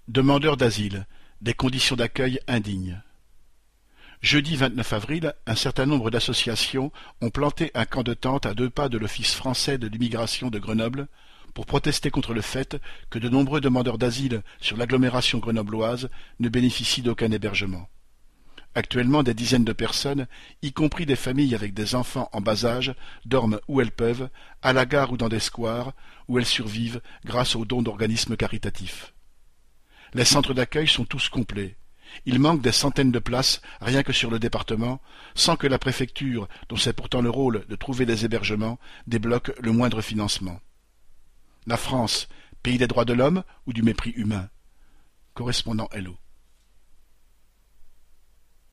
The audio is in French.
Demandeurs d'asile, des conditions d'accueil indignes. Jeudi 29 avril, un certain nombre d'associations ont planté un camp de tente à 2 pas de l'Office français de l'immigration de Grenoble pour protester contre le fait que de nombreux demandeurs d'asile sur l'agglomération grenobloise ne bénéficient d'aucun hébergement. Actuellement, des dizaines de personnes, y compris des familles avec des enfants en bas âge, dorment où elles peuvent, à la gare ou dans des squares, où elles survivent grâce aux dons d'organismes caritatifs. Les centres d'accueil sont tous complets. Il manque des centaines de places rien que sur le département, sans que la préfecture, dont c'est pourtant le rôle de trouver des hébergements, débloque le moindre financement. La France, pays des droits de l'homme ou du mépris humain? Correspondant Hello.